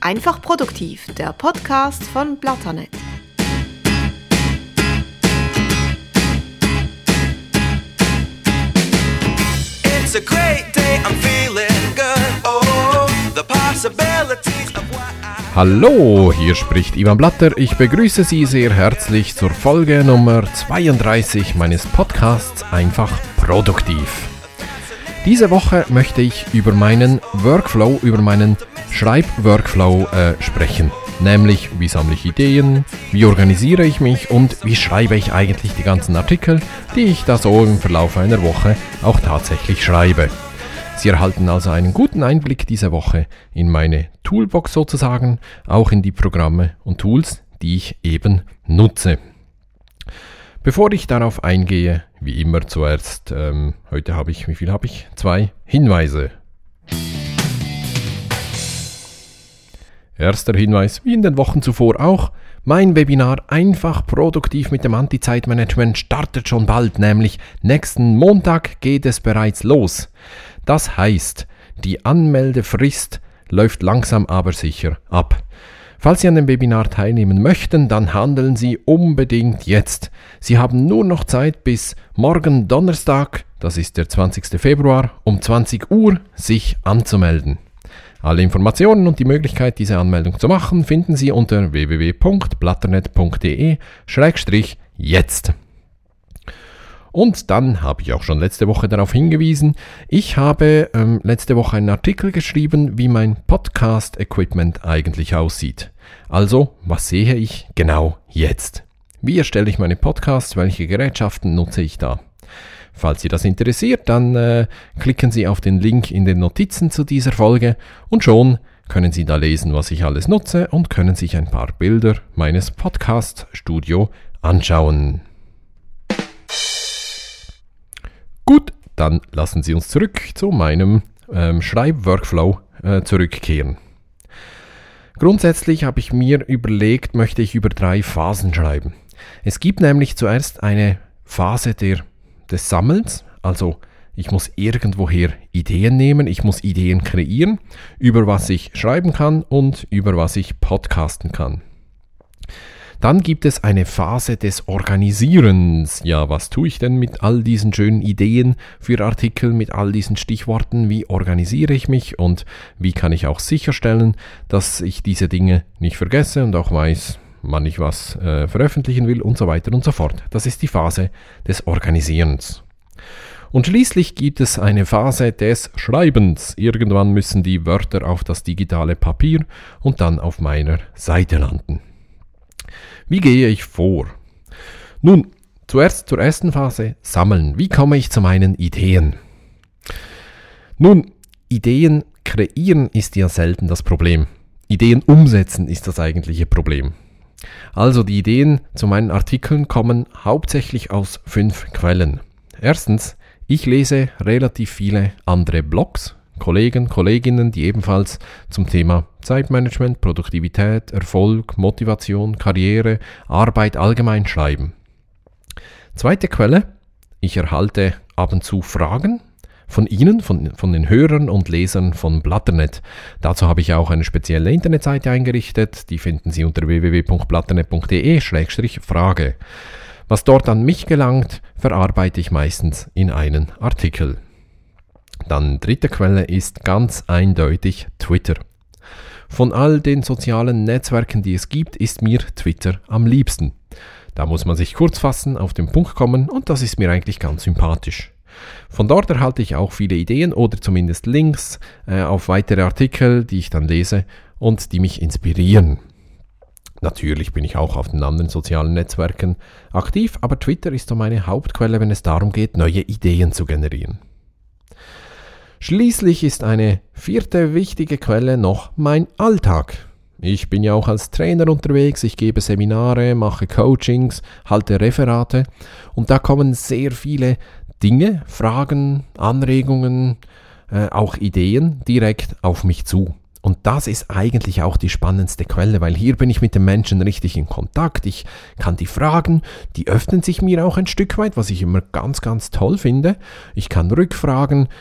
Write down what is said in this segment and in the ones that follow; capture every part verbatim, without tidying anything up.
Einfach produktiv, der Podcast von Blatternet. It's a great day, I'm feeling good. Oh, the possibilities of what I... Hallo, hier spricht Ivan Blatter. Ich begrüße Sie sehr herzlich zur Folge Nummer zweiunddreißig meines Podcasts Einfach produktiv. Diese Woche möchte ich über meinen Workflow, über meinen Schreibworkflow äh, sprechen. Nämlich, wie sammle ich Ideen, wie organisiere ich mich und wie schreibe ich eigentlich die ganzen Artikel, die ich da so im Verlauf einer Woche auch tatsächlich schreibe. Sie erhalten also einen guten Einblick diese Woche in meine Toolbox sozusagen, auch in die Programme und Tools, die ich eben nutze. Bevor ich darauf eingehe, wie immer zuerst, ähm, heute habe ich, wie viel habe ich? Zwei Hinweise. Erster Hinweis, wie in den Wochen zuvor auch, mein Webinar Einfach produktiv mit dem Anti-Zeitmanagement startet schon bald, nämlich nächsten Montag geht es bereits los. Das heißt, die Anmeldefrist läuft langsam aber sicher ab. Falls Sie an dem Webinar teilnehmen möchten, dann handeln Sie unbedingt jetzt. Sie haben nur noch Zeit bis morgen Donnerstag, das ist der zwanzigster Februar, um zwanzig Uhr sich anzumelden. Alle Informationen und die Möglichkeit, diese Anmeldung zu machen, finden Sie unter w w w punkt blatternet punkt d e schrägstrich jetzt. Und dann habe ich auch schon letzte Woche darauf hingewiesen, ich habe ähm, letzte Woche einen Artikel geschrieben, wie mein Podcast-Equipment eigentlich aussieht. Also, was sehe ich genau jetzt? Wie erstelle ich meine Podcasts? Welche Gerätschaften nutze ich da? Falls Sie das interessiert, dann äh, klicken Sie auf den Link in den Notizen zu dieser Folge und schon können Sie da lesen, was ich alles nutze und können sich ein paar Bilder meines Podcast-Studio anschauen. Gut, dann lassen Sie uns zurück zu meinem ähm, Schreibworkflow äh, zurückkehren. Grundsätzlich habe ich mir überlegt, möchte ich über drei Phasen schreiben. Es gibt nämlich zuerst eine Phase der, des Sammelns, also ich muss irgendwoher Ideen nehmen, ich muss Ideen kreieren, über was ich schreiben kann und über was ich podcasten kann. Dann gibt es eine Phase des Organisierens. Ja, was tue ich denn mit all diesen schönen Ideen für Artikel, mit all diesen Stichworten? Wie organisiere ich mich und wie kann ich auch sicherstellen, dass ich diese Dinge nicht vergesse und auch weiß, wann ich was äh, veröffentlichen will und so weiter und so fort. Das ist die Phase des Organisierens. Und schließlich gibt es eine Phase des Schreibens. Irgendwann müssen die Wörter auf das digitale Papier und dann auf meiner Seite landen. Wie gehe ich vor? Nun, zuerst zur ersten Phase, sammeln. Wie komme ich zu meinen Ideen? Nun, Ideen kreieren ist ja selten das Problem. Ideen umsetzen ist das eigentliche Problem. Also die Ideen zu meinen Artikeln kommen hauptsächlich aus fünf Quellen. Erstens, ich lese relativ viele andere Blogs, Kollegen, Kolleginnen, die ebenfalls zum Thema Zeitmanagement, Produktivität, Erfolg, Motivation, Karriere, Arbeit allgemein schreiben. Zweite Quelle, ich erhalte ab und zu Fragen von Ihnen, von, von den Hörern und Lesern von Blatternet. Dazu habe ich auch eine spezielle Internetseite eingerichtet, die finden Sie unter w w w punkt blatternet punkt d e schrägstrich frage. Was dort an mich gelangt, verarbeite ich meistens in einen Artikel. Dann dritte Quelle ist ganz eindeutig Twitter. Von all den sozialen Netzwerken, die es gibt, ist mir Twitter am liebsten. Da muss man sich kurz fassen, auf den Punkt kommen und das ist mir eigentlich ganz sympathisch. Von dort erhalte ich auch viele Ideen oder zumindest Links äh, auf weitere Artikel, die ich dann lese und die mich inspirieren. Natürlich bin ich auch auf den anderen sozialen Netzwerken aktiv, aber Twitter ist so meine Hauptquelle, wenn es darum geht, neue Ideen zu generieren. Schließlich ist eine vierte wichtige Quelle noch mein Alltag. Ich bin ja auch als Trainer unterwegs, ich gebe Seminare, mache Coachings, halte Referate und da kommen sehr viele Dinge, Fragen, Anregungen, äh, auch Ideen direkt auf mich zu. Und das ist eigentlich auch die spannendste Quelle, weil hier bin ich mit den Menschen richtig in Kontakt. Ich kann die fragen, die öffnen sich mir auch ein Stück weit, was ich immer ganz, ganz toll finde. Ich kann rückfragen.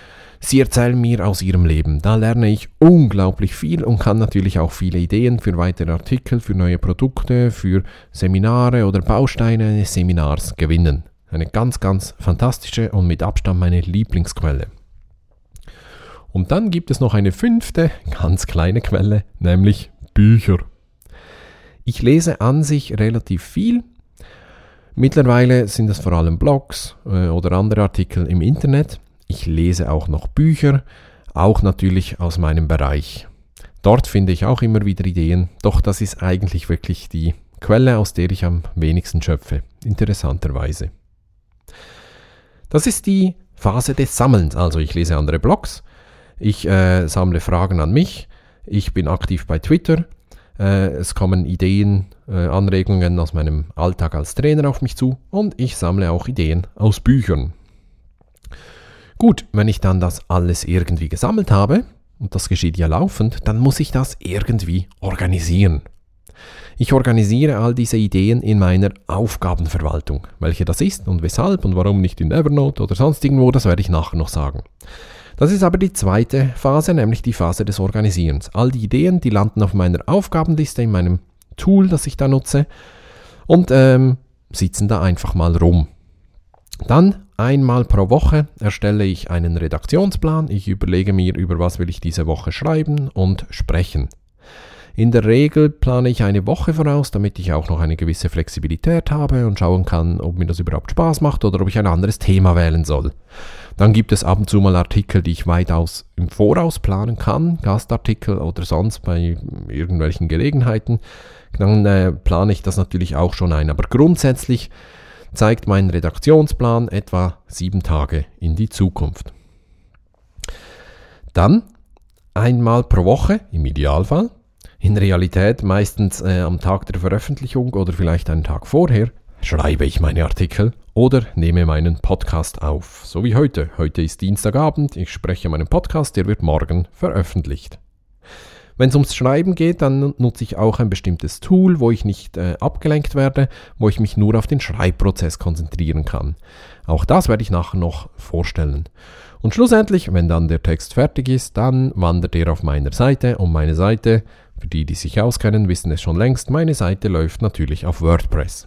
Sie erzählen mir aus ihrem Leben. Da lerne ich unglaublich viel und kann natürlich auch viele Ideen für weitere Artikel, für neue Produkte, für Seminare oder Bausteine eines Seminars gewinnen. Eine ganz, ganz fantastische und mit Abstand meine Lieblingsquelle. Und dann gibt es noch eine fünfte, ganz kleine Quelle, nämlich Bücher. Ich lese an sich relativ viel. Mittlerweile sind es vor allem Blogs äh, oder andere Artikel im Internet. Ich lese auch noch Bücher, auch natürlich aus meinem Bereich. Dort finde ich auch immer wieder Ideen, doch das ist eigentlich wirklich die Quelle, aus der ich am wenigsten schöpfe, interessanterweise. Das ist die Phase des Sammelns, also ich lese andere Blogs, ich äh, sammle Fragen an mich, ich bin aktiv bei Twitter, äh, es kommen Ideen, äh, Anregungen aus meinem Alltag als Trainer auf mich zu und ich sammle auch Ideen aus Büchern. Gut, wenn ich dann das alles irgendwie gesammelt habe, und das geschieht ja laufend, dann muss ich das irgendwie organisieren. Ich organisiere all diese Ideen in meiner Aufgabenverwaltung. Welche das ist und weshalb und warum nicht in Evernote oder sonst irgendwo, das werde ich nachher noch sagen. Das ist aber die zweite Phase, nämlich die Phase des Organisierens. All die Ideen, die landen auf meiner Aufgabenliste, in meinem Tool, das ich da nutze, und ähm, sitzen da einfach mal rum. Dann einmal pro Woche erstelle ich einen Redaktionsplan. Ich überlege mir, über was will ich diese Woche schreiben und sprechen. In der Regel plane ich eine Woche voraus, damit ich auch noch eine gewisse Flexibilität habe und schauen kann, ob mir das überhaupt Spaß macht oder ob ich ein anderes Thema wählen soll. Dann gibt es ab und zu mal Artikel, die ich weitaus im Voraus planen kann, Gastartikel oder sonst bei irgendwelchen Gelegenheiten. Dann äh, plane ich das natürlich auch schon ein, aber grundsätzlich zeigt mein Redaktionsplan etwa sieben Tage in die Zukunft. Dann einmal pro Woche, im Idealfall, in Realität meistens äh, am Tag der Veröffentlichung oder vielleicht einen Tag vorher, schreibe ich meine Artikel oder nehme meinen Podcast auf. So wie heute. Heute ist Dienstagabend, ich spreche meinen Podcast, der wird morgen veröffentlicht. Wenn es ums Schreiben geht, dann nutze ich auch ein bestimmtes Tool, wo ich nicht äh, abgelenkt werde, wo ich mich nur auf den Schreibprozess konzentrieren kann. Auch das werde ich nachher noch vorstellen. Und schlussendlich, wenn dann der Text fertig ist, dann wandert er auf meiner Seite und meine Seite, für die, die sich auskennen, wissen es schon längst, meine Seite läuft natürlich auf WordPress.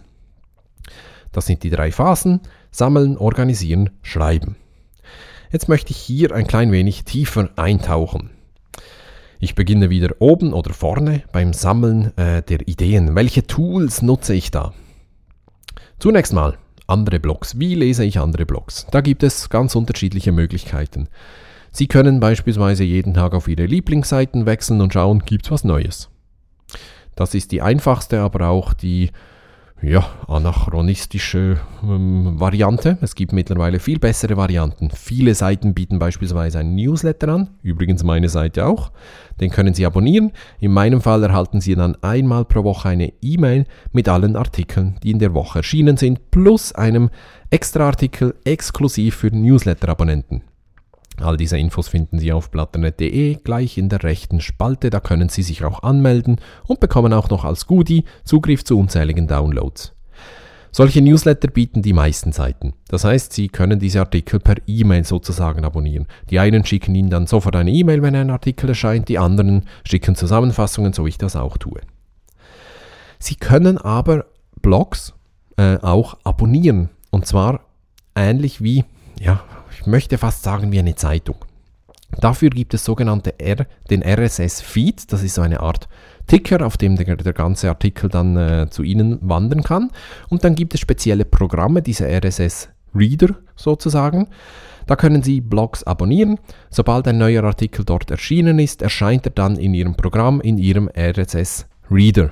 Das sind die drei Phasen: Sammeln, Organisieren, Schreiben. Jetzt möchte ich hier ein klein wenig tiefer eintauchen. Ich beginne wieder oben oder vorne beim Sammeln äh, der Ideen. Welche Tools nutze ich da? Zunächst mal andere Blogs. Wie lese ich andere Blogs? Da gibt es ganz unterschiedliche Möglichkeiten. Sie können beispielsweise jeden Tag auf Ihre Lieblingsseiten wechseln und schauen, gibt es was Neues. Das ist die einfachste, aber auch die ja, anachronistische ähm, Variante. Es gibt mittlerweile viel bessere Varianten. Viele Seiten bieten beispielsweise einen Newsletter an, übrigens meine Seite auch. Den können Sie abonnieren. In meinem Fall erhalten Sie dann einmal pro Woche eine E-Mail mit allen Artikeln, die in der Woche erschienen sind, plus einem extra Artikel exklusiv für Newsletter-Abonnenten. All diese Infos finden Sie auf blatternetz punkt de, gleich in der rechten Spalte, da können Sie sich auch anmelden und bekommen auch noch als Goodie Zugriff zu unzähligen Downloads. Solche Newsletter bieten die meisten Seiten. Das heißt, Sie können diese Artikel per E-Mail sozusagen abonnieren. Die einen schicken Ihnen dann sofort eine E-Mail, wenn ein Artikel erscheint, die anderen schicken Zusammenfassungen, so wie ich das auch tue. Sie können aber Blogs äh, auch abonnieren, und zwar ähnlich wie, ja, ich möchte fast sagen wie eine Zeitung. Dafür gibt es sogenannte R, den R S S-Feed, das ist so eine Art Ticker, auf dem der, der ganze Artikel dann äh, zu Ihnen wandern kann. Und dann gibt es spezielle Programme, diese R S S-Reader sozusagen. Da können Sie Blogs abonnieren. Sobald ein neuer Artikel dort erschienen ist, erscheint er dann in Ihrem Programm, in Ihrem R S S-Reader.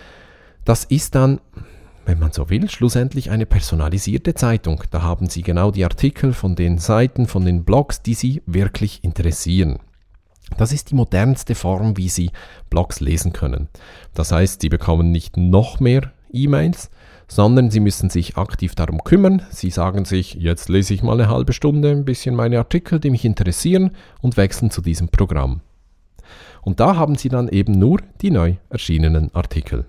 Das ist dann, wenn man so will, schlussendlich eine personalisierte Zeitung. Da haben Sie genau die Artikel von den Seiten, von den Blogs, die Sie wirklich interessieren. Das ist die modernste Form, wie Sie Blogs lesen können. Das heißt, Sie bekommen nicht noch mehr E-Mails, sondern Sie müssen sich aktiv darum kümmern. Sie sagen sich, jetzt lese ich mal eine halbe Stunde ein bisschen meine Artikel, die mich interessieren, und wechseln zu diesem Programm. Und da haben Sie dann eben nur die neu erschienenen Artikel.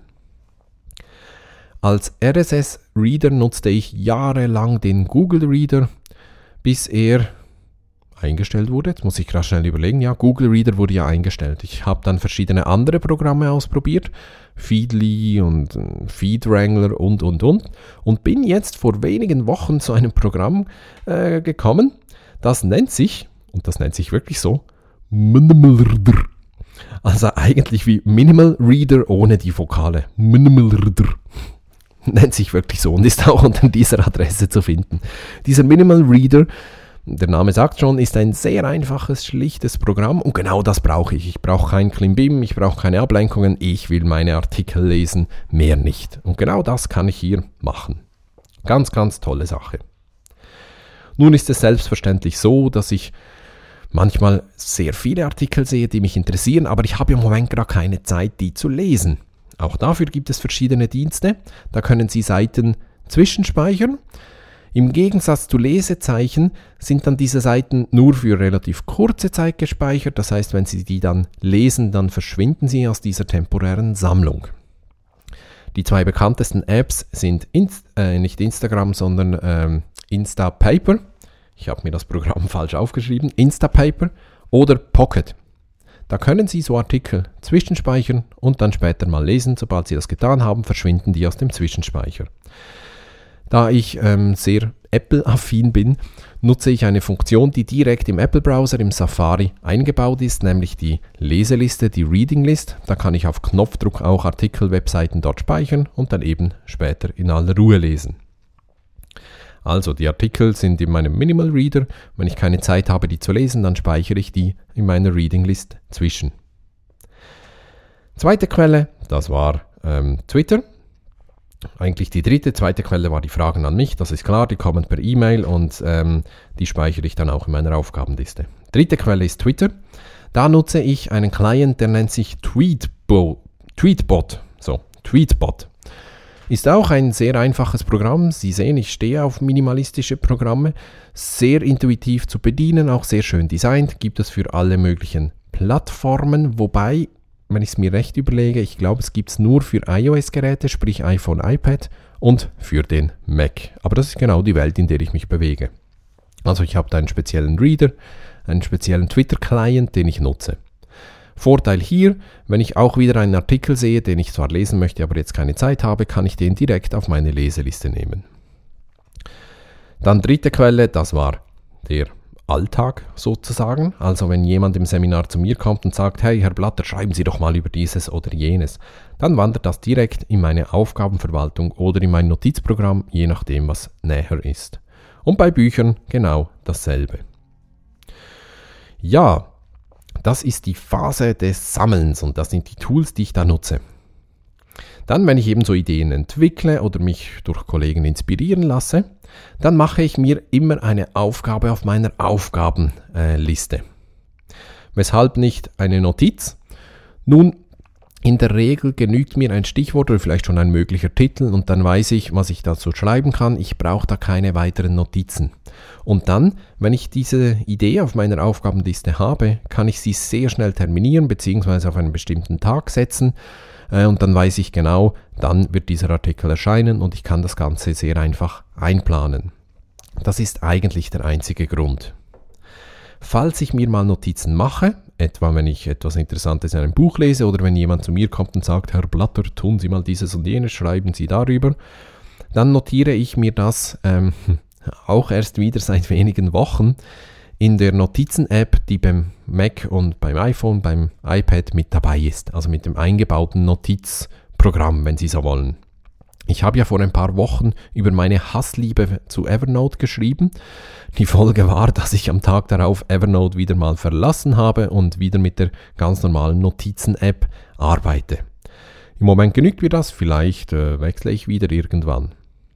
Als R S S-Reader nutzte ich jahrelang den Google Reader, bis er eingestellt wurde. Jetzt muss ich gerade schnell überlegen. Ja, Google Reader wurde ja eingestellt. Ich habe dann verschiedene andere Programme ausprobiert. Feedly und Feed Wrangler und, und, und. Und bin jetzt vor wenigen Wochen zu einem Programm äh, gekommen. Das nennt sich, und das nennt sich wirklich so, Minimal Reader. Also eigentlich wie Minimal Reader ohne die Vokale. Minimal Reader. Nennt sich wirklich so und ist auch unter dieser Adresse zu finden. Dieser Minimal Reader, der Name sagt schon, ist ein sehr einfaches, schlichtes Programm und genau das brauche ich. Ich brauche kein Klimbim, ich brauche keine Ablenkungen, ich will meine Artikel lesen, mehr nicht. Und genau das kann ich hier machen. Ganz, ganz tolle Sache. Nun ist es selbstverständlich so, dass ich manchmal sehr viele Artikel sehe, die mich interessieren, aber ich habe im Moment gerade keine Zeit, die zu lesen. Auch dafür gibt es verschiedene Dienste. Da können Sie Seiten zwischenspeichern. Im Gegensatz zu Lesezeichen sind dann diese Seiten nur für relativ kurze Zeit gespeichert. Das heißt, wenn Sie die dann lesen, dann verschwinden sie aus dieser temporären Sammlung. Die zwei bekanntesten Apps sind Inst- äh, nicht Instagram, sondern ähm, Instapaper. Ich habe mir das Programm falsch aufgeschrieben. Instapaper oder Pocket. Da können Sie so Artikel zwischenspeichern und dann später mal lesen. Sobald Sie das getan haben, verschwinden die aus dem Zwischenspeicher. Da ich ähm, sehr Apple-affin bin, nutze ich eine Funktion, die direkt im Apple-Browser im Safari eingebaut ist, nämlich die Leseliste, die Reading List. Da kann ich auf Knopfdruck auch Artikel-Webseiten dort speichern und dann eben später in aller Ruhe lesen. Also die Artikel sind in meinem Minimal Reader. Wenn ich keine Zeit habe, die zu lesen, dann speichere ich die in meiner Reading List zwischen. Zweite Quelle, das war ähm, Twitter. Eigentlich die dritte, zweite Quelle war die Fragen an mich. Das ist klar, die kommen per E-Mail und ähm, die speichere ich dann auch in meiner Aufgabenliste. Dritte Quelle ist Twitter. Da nutze ich einen Client, der nennt sich Tweetbo, Tweetbot. So, Tweetbot. Ist auch ein sehr einfaches Programm. Sie sehen, ich stehe auf minimalistische Programme. Sehr intuitiv zu bedienen, auch sehr schön designt. Gibt es für alle möglichen Plattformen. Wobei, wenn ich es mir recht überlege, ich glaube, es gibt es nur für iOS-Geräte, sprich iPhone, iPad und für den Mac. Aber das ist genau die Welt, in der ich mich bewege. Also ich habe da einen speziellen Reader, einen speziellen Twitter-Client, den ich nutze. Vorteil hier, wenn ich auch wieder einen Artikel sehe, den ich zwar lesen möchte, aber jetzt keine Zeit habe, kann ich den direkt auf meine Leseliste nehmen. Dann dritte Quelle, das war der Alltag sozusagen. Also wenn jemand im Seminar zu mir kommt und sagt, hey Herr Blatter, schreiben Sie doch mal über dieses oder jenes, dann wandert das direkt in meine Aufgabenverwaltung oder in mein Notizprogramm, je nachdem, was näher ist. Und bei Büchern genau dasselbe. Ja, das ist die Phase des Sammelns und das sind die Tools, die ich da nutze. Dann, wenn ich eben so Ideen entwickle oder mich durch Kollegen inspirieren lasse, dann mache ich mir immer eine Aufgabe auf meiner Aufgabenliste. Äh, Weshalb nicht eine Notiz? Nun, in der Regel genügt mir ein Stichwort oder vielleicht schon ein möglicher Titel und dann weiß ich, was ich dazu schreiben kann. Ich brauche da keine weiteren Notizen. Und dann, wenn ich diese Idee auf meiner Aufgabenliste habe, kann ich sie sehr schnell terminieren bzw. auf einen bestimmten Tag setzen äh, und dann weiß ich genau, dann wird dieser Artikel erscheinen und ich kann das Ganze sehr einfach einplanen. Das ist eigentlich der einzige Grund. Falls ich mir mal Notizen mache, etwa wenn ich etwas Interessantes in einem Buch lese oder wenn jemand zu mir kommt und sagt, Herr Blatter, tun Sie mal dieses und jenes, schreiben Sie darüber, dann notiere ich mir das ähm, auch erst wieder seit wenigen Wochen in der Notizen-App, die beim Mac und beim iPhone, beim iPad mit dabei ist, also mit dem eingebauten Notizprogramm, wenn Sie so wollen. Ich habe ja vor ein paar Wochen über meine Hassliebe zu Evernote geschrieben. Die Folge war, dass ich am Tag darauf Evernote wieder mal verlassen habe und wieder mit der ganz normalen Notizen-App arbeite. Im Moment genügt mir das, vielleicht äh, wechsle ich wieder irgendwann.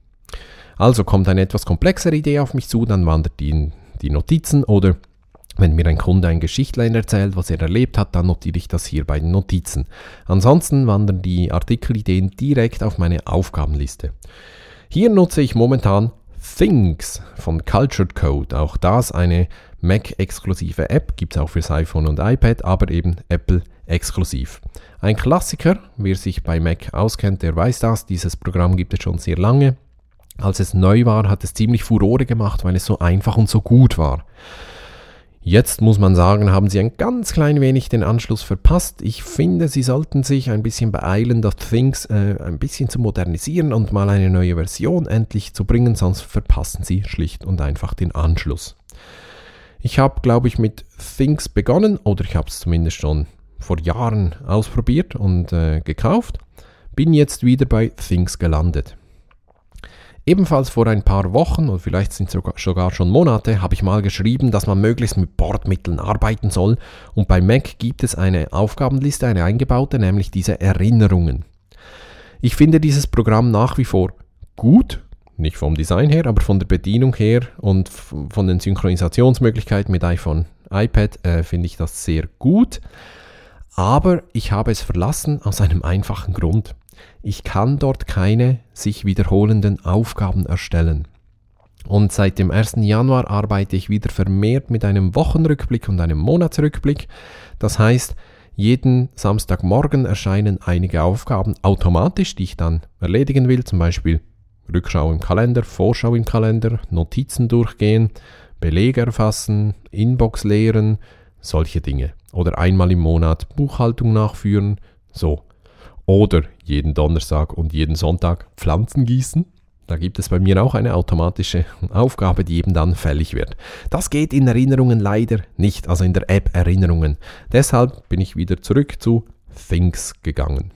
Also kommt eine etwas komplexere Idee auf mich zu, dann wandert die in die Notizen oder wenn mir ein Kunde ein Geschichtlein erzählt, was er erlebt hat, dann notiere ich das hier bei den Notizen. Ansonsten wandern die Artikelideen direkt auf meine Aufgabenliste. Hier nutze ich momentan Things von Cultured Code. Auch das eine Mac-exklusive App, gibt es auch fürs iPhone und iPad, aber eben Apple-exklusiv. Ein Klassiker, wer sich bei Mac auskennt, der weiß das. Dieses Programm gibt es schon sehr lange. Als es neu war, hat es ziemlich Furore gemacht, weil es so einfach und so gut war. Jetzt muss man sagen, haben sie ein ganz klein wenig den Anschluss verpasst. Ich finde, sie sollten sich ein bisschen beeilen, das Things äh, ein bisschen zu modernisieren und mal eine neue Version endlich zu bringen, sonst verpassen sie schlicht und einfach den Anschluss. Ich habe, glaube ich, mit Things begonnen, oder ich habe es zumindest schon vor Jahren ausprobiert und äh, gekauft, bin jetzt wieder bei Things gelandet. Ebenfalls vor ein paar Wochen, oder vielleicht sind es sogar, sogar schon Monate, habe ich mal geschrieben, dass man möglichst mit Bordmitteln arbeiten soll. Und bei Mac gibt es eine Aufgabenliste, eine eingebaute, nämlich diese Erinnerungen. Ich finde dieses Programm nach wie vor gut, nicht vom Design her, aber von der Bedienung her und von den Synchronisationsmöglichkeiten mit iPhone, iPad äh, finde ich das sehr gut. Aber ich habe es verlassen aus einem einfachen Grund. Ich kann dort keine sich wiederholenden Aufgaben erstellen. Und seit dem ersten Januar arbeite ich wieder vermehrt mit einem Wochenrückblick und einem Monatsrückblick. Das heißt, jeden Samstagmorgen erscheinen einige Aufgaben automatisch, die ich dann erledigen will. Zum Beispiel Rückschau im Kalender, Vorschau im Kalender, Notizen durchgehen, Belege erfassen, Inbox leeren, solche Dinge. Oder einmal im Monat Buchhaltung nachführen, so. Oder jeden Donnerstag und jeden Sonntag Pflanzen gießen. Da gibt es bei mir auch eine automatische Aufgabe, die eben dann fällig wird. Das geht in Erinnerungen leider nicht, also in der App Erinnerungen. Deshalb bin ich wieder zurück zu Things gegangen.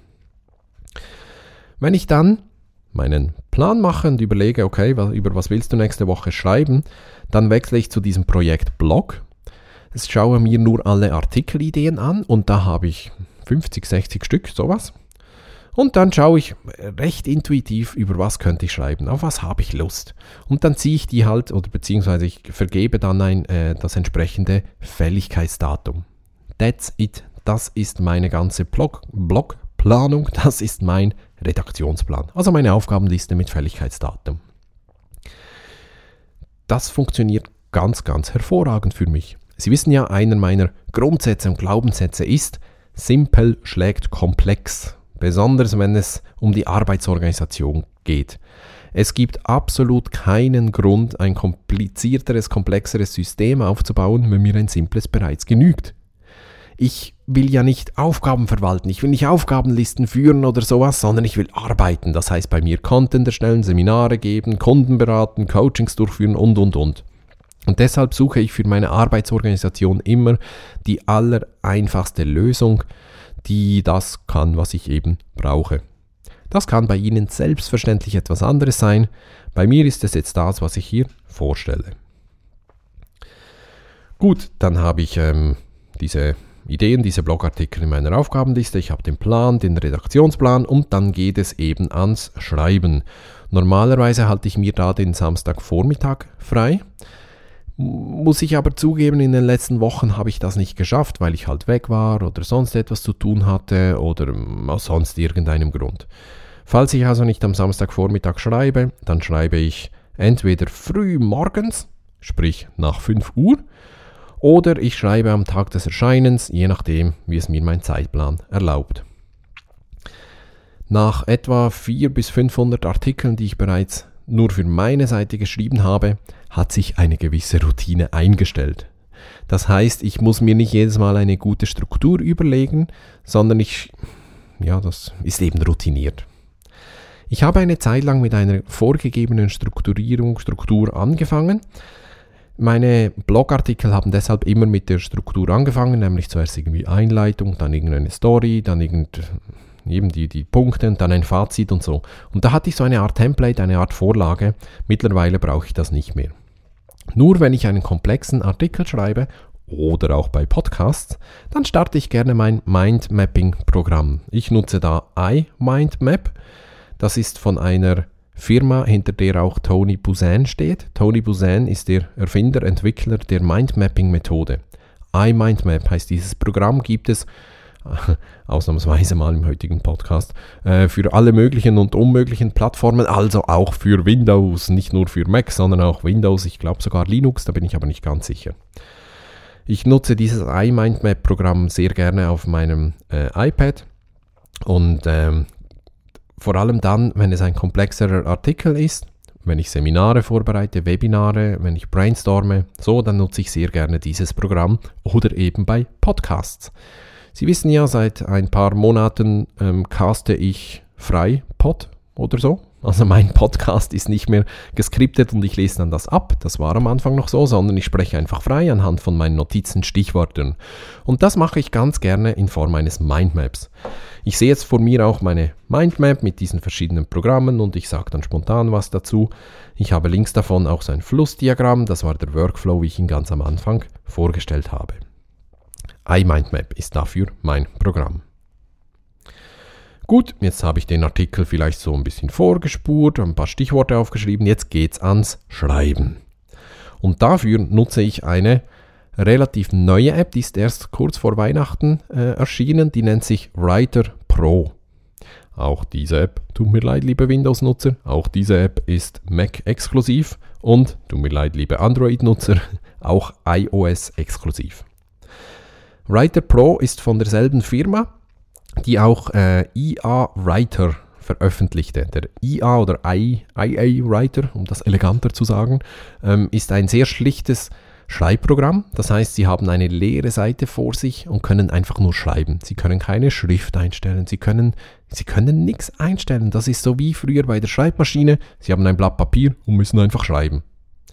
Wenn ich dann meinen Plan mache und überlege, okay, über was willst du nächste Woche schreiben, dann wechsle ich zu diesem Projekt Blog. Ich schaue mir nur alle Artikelideen an und da habe ich fünfzig, sechzig Stück, sowas. Und dann schaue ich recht intuitiv, über was könnte ich schreiben, auf was habe ich Lust. Und dann ziehe ich die halt, oder beziehungsweise ich vergebe dann ein, äh, das entsprechende Fälligkeitsdatum. That's it. Das ist meine ganze Blog, Blogplanung, das ist mein Redaktionsplan. Also meine Aufgabenliste mit Fälligkeitsdatum. Das funktioniert ganz, ganz hervorragend für mich. Sie wissen ja, einer meiner Grundsätze und Glaubenssätze ist, simpel schlägt komplex. Besonders wenn es um die Arbeitsorganisation geht. Es gibt absolut keinen Grund, ein komplizierteres, komplexeres System aufzubauen, wenn mir ein simples bereits genügt. Ich will ja nicht Aufgaben verwalten, ich will nicht Aufgabenlisten führen oder sowas, sondern ich will arbeiten. Das heißt bei mir Content erstellen, Seminare geben, Kunden beraten, Coachings durchführen und, und, und. Und deshalb suche ich für meine Arbeitsorganisation immer die allereinfachste Lösung, die das kann, was ich eben brauche. Das kann bei Ihnen selbstverständlich etwas anderes sein. Bei mir ist es jetzt das, was ich hier vorstelle. Gut, dann habe ich ähm, diese Ideen, diese Blogartikel in meiner Aufgabenliste. Ich habe den Plan, den Redaktionsplan und dann geht es eben ans Schreiben. Normalerweise halte ich mir da den Samstagvormittag frei. Muss ich aber zugeben, in den letzten Wochen habe ich das nicht geschafft, weil ich halt weg war oder sonst etwas zu tun hatte oder aus sonst irgendeinem Grund. Falls ich also nicht am Samstagvormittag schreibe, dann schreibe ich entweder früh morgens, sprich nach fünf Uhr, oder ich schreibe am Tag des Erscheinens, je nachdem, wie es mir mein Zeitplan erlaubt. Nach etwa vierhundert bis fünfhundert Artikeln, die ich bereits nur für meine Seite geschrieben habe, hat sich eine gewisse Routine eingestellt. Das heißt, ich muss mir nicht jedes Mal eine gute Struktur überlegen, sondern ich, ja, das ist eben routiniert. Ich habe eine Zeit lang mit einer vorgegebenen Strukturierung, Struktur angefangen. Meine Blogartikel haben deshalb immer mit der Struktur angefangen, nämlich zuerst irgendwie Einleitung, dann irgendeine Story, dann irgend eben die, die Punkte und dann ein Fazit und so. Und da hatte ich so eine Art Template, eine Art Vorlage. Mittlerweile brauche ich das nicht mehr. Nur wenn ich einen komplexen Artikel schreibe oder auch bei Podcasts, dann starte ich gerne mein Mindmapping-Programm. Ich nutze da iMindMap. Das ist von einer Firma, hinter der auch Tony Buzan steht. Tony Buzan ist der Erfinder, Entwickler der Mindmapping-Methode. iMindMap heißt dieses Programm, gibt es ausnahmsweise mal im heutigen Podcast, äh, für alle möglichen und unmöglichen Plattformen, also auch für Windows, nicht nur für Mac, sondern auch Windows, ich glaube sogar Linux, da bin ich aber nicht ganz sicher. Ich nutze dieses iMindMap-Programm sehr gerne auf meinem äh, iPad und ähm, vor allem dann, wenn es ein komplexerer Artikel ist, wenn ich Seminare vorbereite, Webinare, wenn ich brainstorme, so, dann nutze ich sehr gerne dieses Programm oder eben bei Podcasts. Sie wissen ja, seit ein paar Monaten ähm, caste ich frei Pod oder so. Also mein Podcast ist nicht mehr geskriptet und ich lese dann das ab. Das war am Anfang noch so, sondern ich spreche einfach frei anhand von meinen Notizen, Stichworten. Und das mache ich ganz gerne in Form eines Mindmaps. Ich sehe jetzt vor mir auch meine Mindmap mit diesen verschiedenen Programmen und ich sage dann spontan was dazu. Ich habe links davon auch so ein Flussdiagramm, das war der Workflow, wie ich ihn ganz am Anfang vorgestellt habe. iMindMap ist dafür mein Programm. Gut, jetzt habe ich den Artikel vielleicht so ein bisschen vorgespurt, ein paar Stichworte aufgeschrieben, jetzt geht's ans Schreiben. Und dafür nutze ich eine relativ neue App, die ist erst kurz vor Weihnachten äh, erschienen, die nennt sich Writer Pro. Auch diese App, tut mir leid, liebe Windows-Nutzer, auch diese App ist Mac-exklusiv und, tut mir leid, liebe Android-Nutzer, auch iOS-exklusiv. Writer Pro ist von derselben Firma, die auch äh, I A Writer veröffentlichte. Der I A oder I A Writer, um das eleganter zu sagen, ähm, ist ein sehr schlichtes Schreibprogramm. Das heißt, Sie haben eine leere Seite vor sich und können einfach nur schreiben. Sie können keine Schrift einstellen, Sie können, Sie können nichts einstellen. Das ist so wie früher bei der Schreibmaschine. Sie haben ein Blatt Papier und müssen einfach schreiben.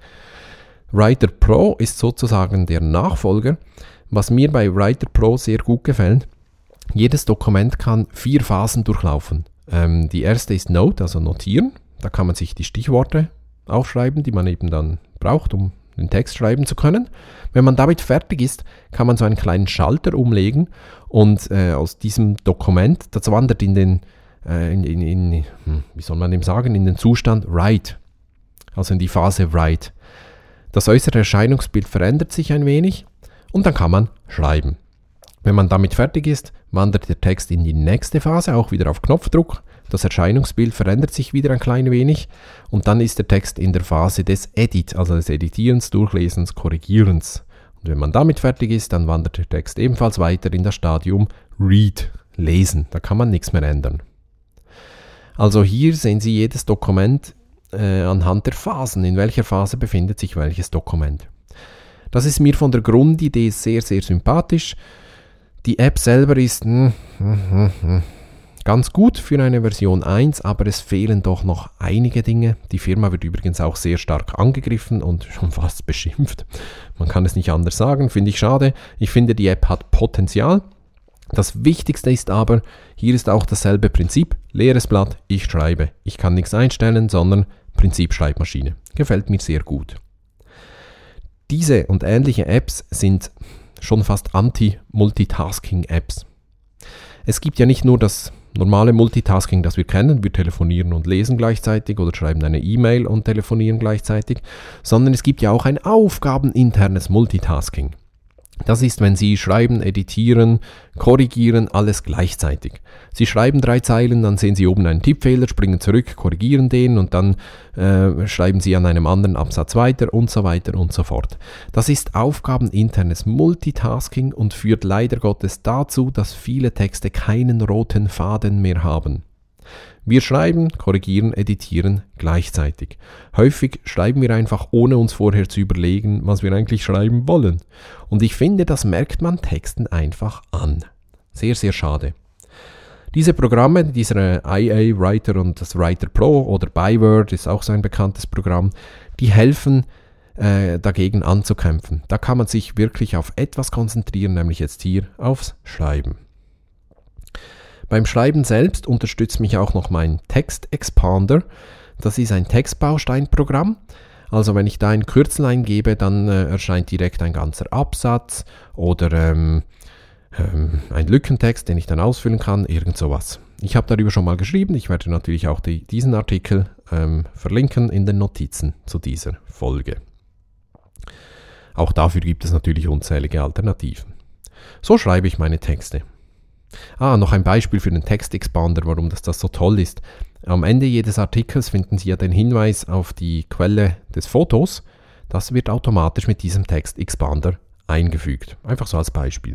Writer Pro ist sozusagen der Nachfolger. Was mir bei Writer Pro sehr gut gefällt: jedes Dokument kann vier Phasen durchlaufen. Ähm, die erste ist Note, also notieren. Da kann man sich die Stichworte aufschreiben, die man eben dann braucht, um den Text schreiben zu können. Wenn man damit fertig ist, kann man so einen kleinen Schalter umlegen und äh, aus diesem Dokument, das wandert in den, äh, in, in, in, wie soll man dem sagen, in den Zustand Write, also in die Phase Write. Das äußere Erscheinungsbild verändert sich ein wenig und dann kann man schreiben. Wenn man damit fertig ist, wandert der Text in die nächste Phase, auch wieder auf Knopfdruck. Das Erscheinungsbild verändert sich wieder ein klein wenig und dann ist der Text in der Phase des Edit, also des Editierens, Durchlesens, Korrigierens. Und wenn man damit fertig ist, dann wandert der Text ebenfalls weiter in das Stadium Read, Lesen. Da kann man nichts mehr ändern. Also hier sehen Sie jedes Dokument äh, anhand der Phasen. In welcher Phase befindet sich welches Dokument. Das ist mir von der Grundidee sehr, sehr sympathisch. Die App selber ist mm, mm, mm, ganz gut für eine Version eins, aber es fehlen doch noch einige Dinge. Die Firma wird übrigens auch sehr stark angegriffen und schon fast beschimpft. Man kann es nicht anders sagen, finde ich schade. Ich finde, die App hat Potenzial. Das Wichtigste ist aber, hier ist auch dasselbe Prinzip. Leeres Blatt, ich schreibe. Ich kann nichts einstellen, sondern Prinzip Schreibmaschine. Gefällt mir sehr gut. Diese und ähnliche Apps sind schon fast Anti-Multitasking-Apps. Es gibt ja nicht nur das normale Multitasking, das wir kennen, wir telefonieren und lesen gleichzeitig oder schreiben eine E-Mail und telefonieren gleichzeitig, sondern es gibt ja auch ein aufgabeninternes Multitasking. Das ist, wenn Sie schreiben, editieren, korrigieren, alles gleichzeitig. Sie schreiben drei Zeilen, dann sehen Sie oben einen Tippfehler, springen zurück, korrigieren den und dann äh, schreiben Sie an einem anderen Absatz weiter und so weiter und so fort. Das ist aufgabeninternes Multitasking und führt leider Gottes dazu, dass viele Texte keinen roten Faden mehr haben. Wir schreiben, korrigieren, editieren gleichzeitig. Häufig schreiben wir einfach, ohne uns vorher zu überlegen, was wir eigentlich schreiben wollen. Und ich finde, das merkt man Texten einfach an. Sehr, sehr schade. Diese Programme, dieser I A Writer und das Writer Pro oder Byword ist auch so ein bekanntes Programm, die helfen äh, dagegen anzukämpfen. Da kann man sich wirklich auf etwas konzentrieren, nämlich jetzt hier aufs Schreiben. Beim Schreiben selbst unterstützt mich auch noch mein Text Expander. Das ist ein Textbausteinprogramm. Also wenn ich da ein Kürzel eingebe, dann äh, erscheint direkt ein ganzer Absatz oder ähm, ähm, ein Lückentext, den ich dann ausfüllen kann, irgend sowas. Ich habe darüber schon mal geschrieben. Ich werde natürlich auch die, diesen Artikel ähm, verlinken in den Notizen zu dieser Folge. Auch dafür gibt es natürlich unzählige Alternativen. So schreibe ich meine Texte. Ah, noch ein Beispiel für den Text-Expander, warum das, das so toll ist. Am Ende jedes Artikels finden Sie ja den Hinweis auf die Quelle des Fotos. Das wird automatisch mit diesem Text-Expander eingefügt. Einfach so als Beispiel.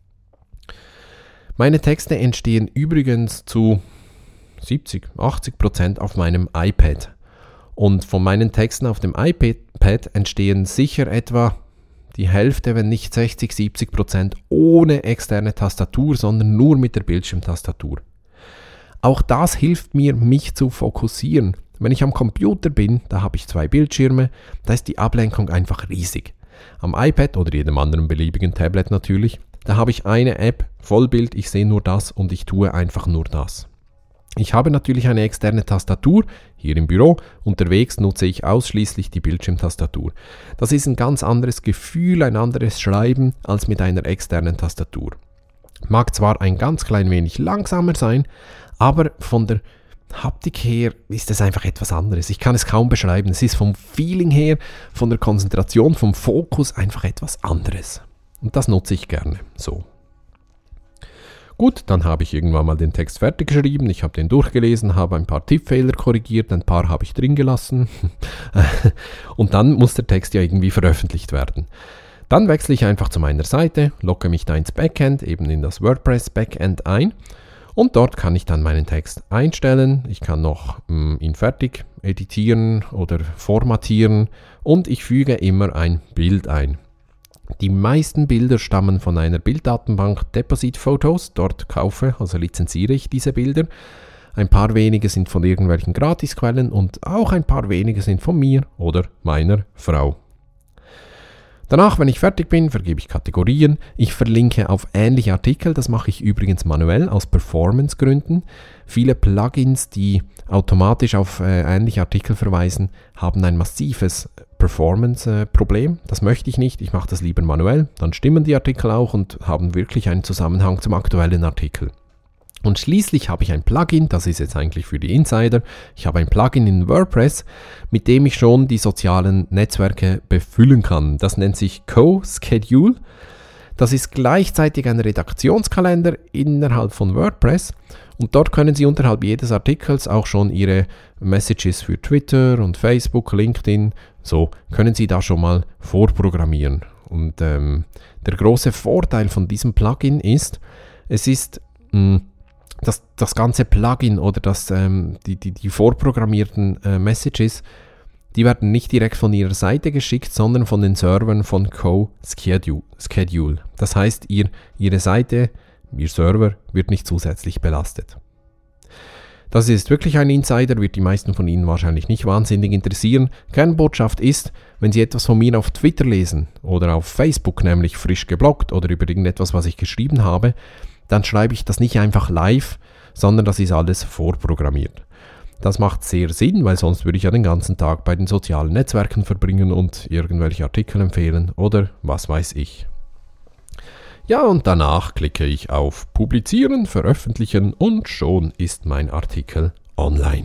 Meine Texte entstehen übrigens zu siebzig, achtzig Prozent auf meinem iPad. Und von meinen Texten auf dem iPad entstehen sicher etwa die Hälfte, wenn nicht sechzig, siebzig Prozent ohne externe Tastatur, sondern nur mit der Bildschirmtastatur. Auch das hilft mir, mich zu fokussieren. Wenn ich am Computer bin, da habe ich zwei Bildschirme, da ist die Ablenkung einfach riesig. Am iPad oder jedem anderen beliebigen Tablet natürlich, da habe ich eine App, Vollbild, ich sehe nur das und ich tue einfach nur das. Ich habe natürlich eine externe Tastatur, hier im Büro, unterwegs nutze ich ausschließlich die Bildschirmtastatur. Das ist ein ganz anderes Gefühl, ein anderes Schreiben als mit einer externen Tastatur. Mag zwar ein ganz klein wenig langsamer sein, aber von der Haptik her ist es einfach etwas anderes. Ich kann es kaum beschreiben. Es ist vom Feeling her, von der Konzentration, vom Fokus einfach etwas anderes. Und das nutze ich gerne so. Gut, dann habe ich irgendwann mal den Text fertig geschrieben, ich habe den durchgelesen, habe ein paar Tippfehler korrigiert, ein paar habe ich drin gelassen und dann muss der Text ja irgendwie veröffentlicht werden. Dann wechsle ich einfach zu meiner Seite, logge mich da ins Backend, eben in das WordPress Backend ein und dort kann ich dann meinen Text einstellen, ich kann noch mh, ihn fertig editieren oder formatieren und ich füge immer ein Bild ein. Die meisten Bilder stammen von einer Bilddatenbank Deposit Photos, dort kaufe, also lizenziere ich diese Bilder. Ein paar wenige sind von irgendwelchen Gratisquellen und auch ein paar wenige sind von mir oder meiner Frau. Danach, wenn ich fertig bin, vergebe ich Kategorien. Ich verlinke auf ähnliche Artikel, das mache ich übrigens manuell aus Performance-Gründen. Viele Plugins, die automatisch auf äh, ähnliche Artikel verweisen, haben ein massives Performance-Problem. Das möchte ich nicht, ich mache das lieber manuell. Dann stimmen die Artikel auch und haben wirklich einen Zusammenhang zum aktuellen Artikel. Und schließlich habe ich ein Plugin, das ist jetzt eigentlich für die Insider, ich habe ein Plugin in WordPress, mit dem ich schon die sozialen Netzwerke befüllen kann. Das nennt sich Co-Schedule. Das ist gleichzeitig ein Redaktionskalender innerhalb von WordPress und dort können Sie unterhalb jedes Artikels auch schon Ihre Messages für Twitter und Facebook, LinkedIn, so können Sie da schon mal vorprogrammieren. Und ähm, der große Vorteil von diesem Plugin ist, es ist mh, Das, das ganze Plugin oder das, ähm, die, die, die vorprogrammierten äh, Messages, die werden nicht direkt von Ihrer Seite geschickt, sondern von den Servern von Co-Schedule. Das heißt, ihr, Ihre Seite, Ihr Server wird nicht zusätzlich belastet. Das ist wirklich ein Insider, wird die meisten von Ihnen wahrscheinlich nicht wahnsinnig interessieren. Kernbotschaft ist, wenn Sie etwas von mir auf Twitter lesen oder auf Facebook, nämlich frisch gebloggt oder über irgendetwas, was ich geschrieben habe, dann schreibe ich das nicht einfach live, sondern das ist alles vorprogrammiert. Das macht sehr Sinn, weil sonst würde ich ja den ganzen Tag bei den sozialen Netzwerken verbringen und irgendwelche Artikel empfehlen oder was weiß ich. Ja, und danach klicke ich auf Publizieren, Veröffentlichen und schon ist mein Artikel online.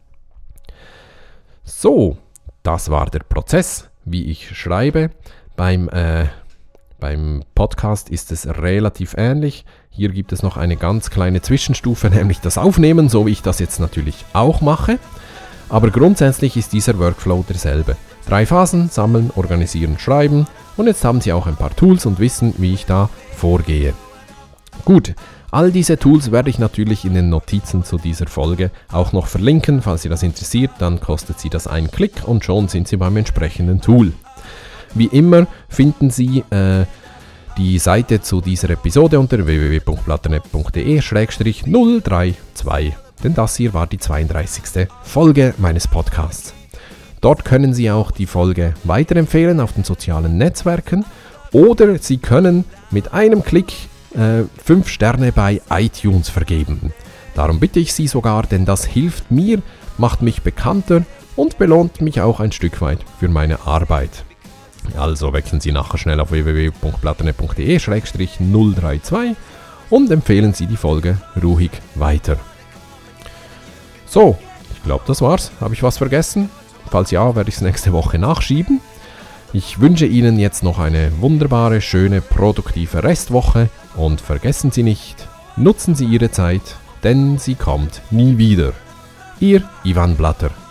So, das war der Prozess, wie ich schreibe. Beim äh, Beim Podcast ist es relativ ähnlich. Hier gibt es noch eine ganz kleine Zwischenstufe, nämlich das Aufnehmen, so wie ich das jetzt natürlich auch mache. Aber grundsätzlich ist dieser Workflow derselbe. Drei Phasen: Sammeln, Organisieren, Schreiben. Und jetzt haben Sie auch ein paar Tools und wissen, wie ich da vorgehe. Gut, all diese Tools werde ich natürlich in den Notizen zu dieser Folge auch noch verlinken. Falls Sie das interessiert, dann kostet Sie das einen Klick und schon sind Sie beim entsprechenden Tool. Wie immer finden Sie äh, die Seite zu dieser Episode unter w w w punkt blatternetz punkt d e slash null drei zwei, denn das hier war die zweiunddreißigste Folge meines Podcasts. Dort können Sie auch die Folge weiterempfehlen auf den sozialen Netzwerken oder Sie können mit einem Klick äh, fünf Sterne bei iTunes vergeben. Darum bitte ich Sie sogar, denn das hilft mir, macht mich bekannter und belohnt mich auch ein Stück weit für meine Arbeit. Also wechseln Sie nachher schnell auf w w w punkt blatternetz punkt d e slash null drei zwei und empfehlen Sie die Folge ruhig weiter. So, ich glaube, das war's. Habe ich was vergessen? Falls ja, werde ich es nächste Woche nachschieben. Ich wünsche Ihnen jetzt noch eine wunderbare, schöne, produktive Restwoche und vergessen Sie nicht, nutzen Sie Ihre Zeit, denn sie kommt nie wieder. Ihr Ivan Blatter.